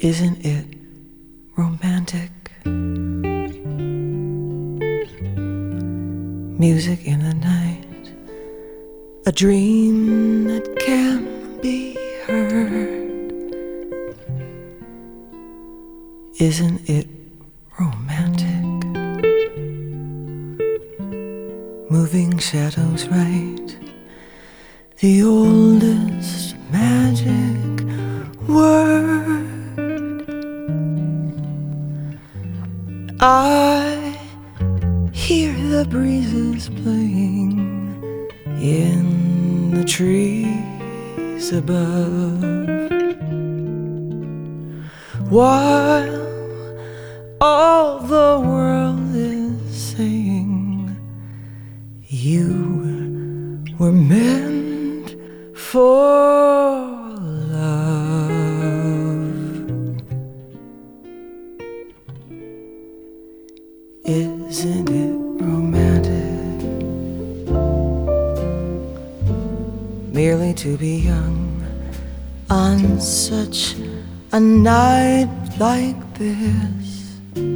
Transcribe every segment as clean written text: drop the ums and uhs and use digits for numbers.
Isn't it romantic? Music in the night, a dream that can be heard. Isn't it romantic? Moving shadows right, the oldest magic word. I hear the breezes playing in the trees above, while all the world is saying you were meant for love. Isn't it romantic? Merely to be young on such a night like this.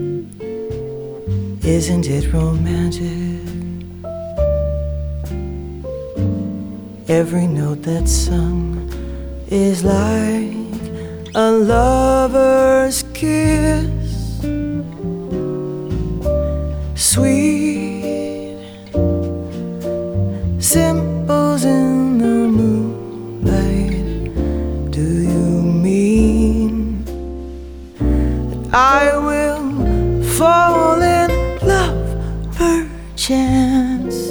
Isn't it romantic? Every note that's sung is like a lover's kiss. Sweet symbols in the moonlight. Do you mean that I will fall in love perchance?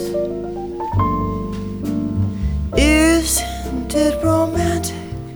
Isn't it romantic?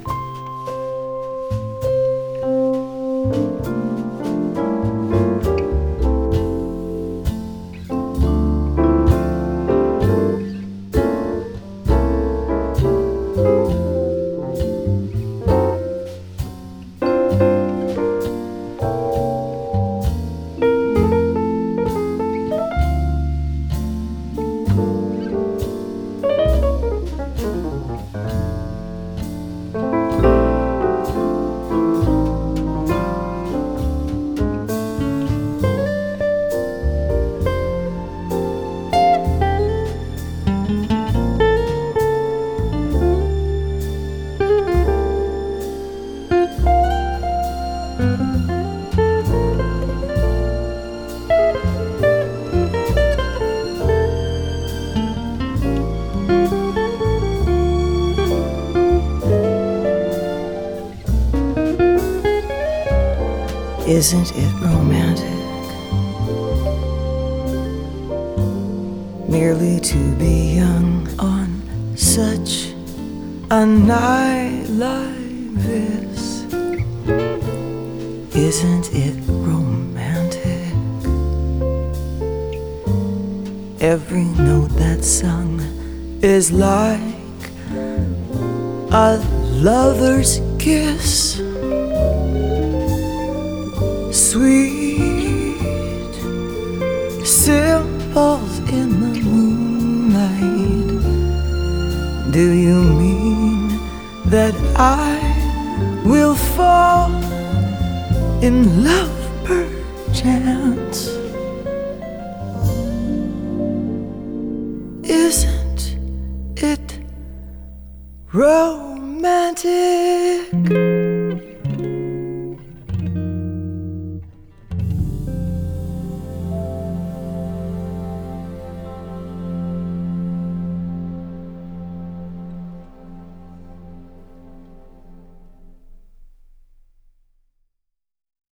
Isn't it romantic? Merely to be young on such a night like this. Isn't it romantic? Every note that's sung is like a lover's kiss. Sweet symbols in the moonlight. Do you mean that I will fall in love perchance? Isn't it romantic?